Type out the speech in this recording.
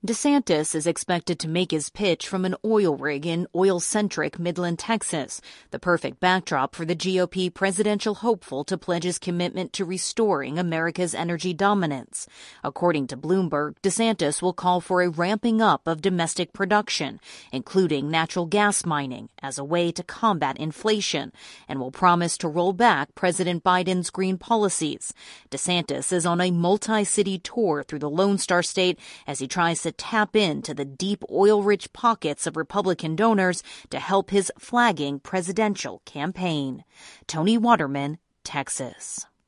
DeSantis is expected to make his pitch from an oil rig in oil-centric Midland, Texas, the perfect backdrop for the GOP presidential hopeful to pledge his commitment to restoring America's energy dominance. According to Bloomberg, DeSantis will call for a ramping up of domestic production, including natural gas mining, as a way to combat inflation, and will promise to roll back President Biden's green policies. DeSantis is on a multi-city tour through the Lone Star State as he tries to tap into the deep oil-rich pockets of Republican donors to help his flagging presidential campaign. Tony Waterman, Texas.